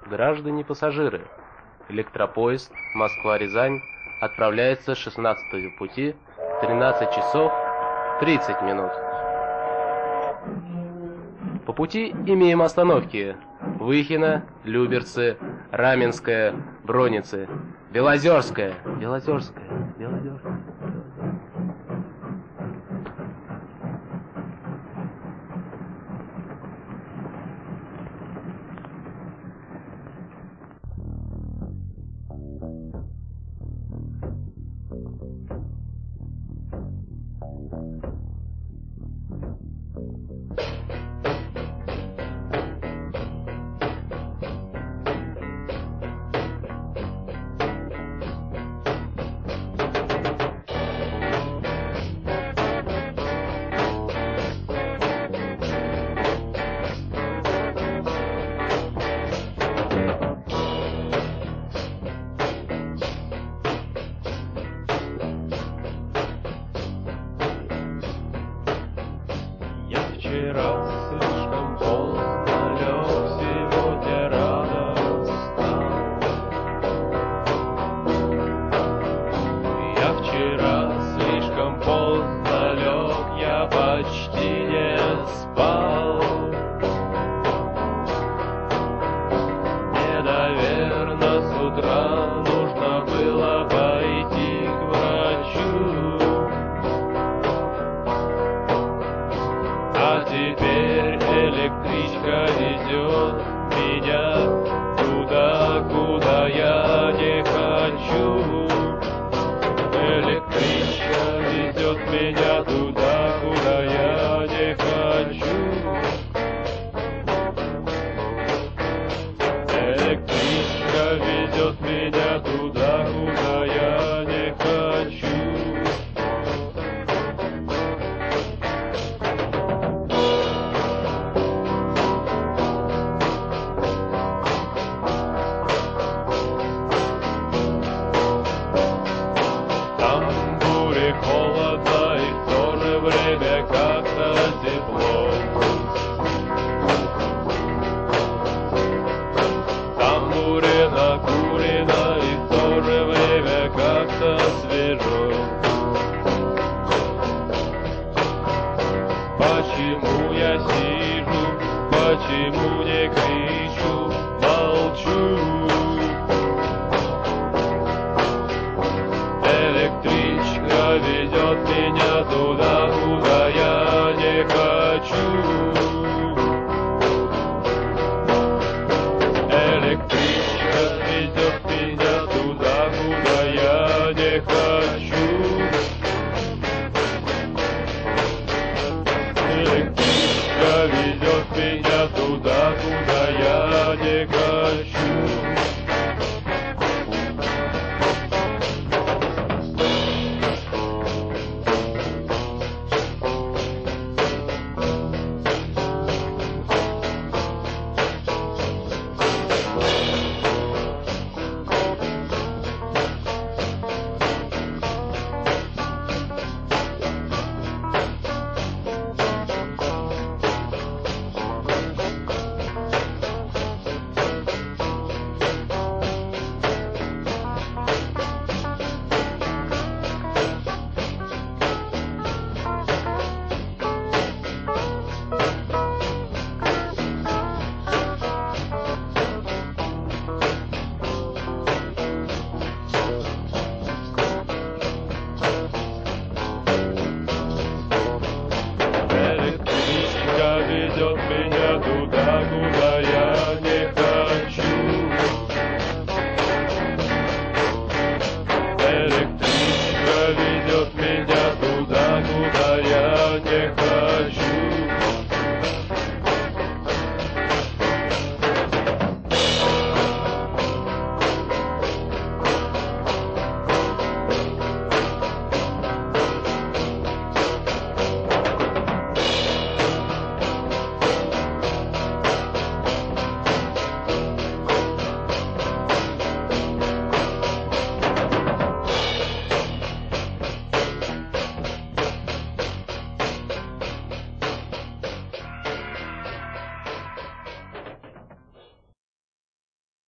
Граждане-пассажиры, электропоезд Москва-Рязань отправляется с 16-го пути в 13 часов 30 минут. По пути имеем остановки: Выхино, Люберцы, Раменское, Броницы, Белозерское. Вчера слишком поздно лег, сегодня рано встал. Я вчера слишком поздно лег, я почти не спал. Мне, наверно, с утра нужно было пойти к врачу. А теперь электричка везет меня туда, куда я не хочу. Электричка везет меня туда, куда я не хочу. Электричка везет меня туда, куда я не хочу. Холодно и в то же время как-то тепло. Тамбуре накурено и в то же время как-то свежо. Почему я сижу, почему не кричу, молчу? Электричка ведет меня туда, куда я не хочу. Электричка ведет меня туда, куда я не хочу. Электричка ведет меня туда, куда я не хочу.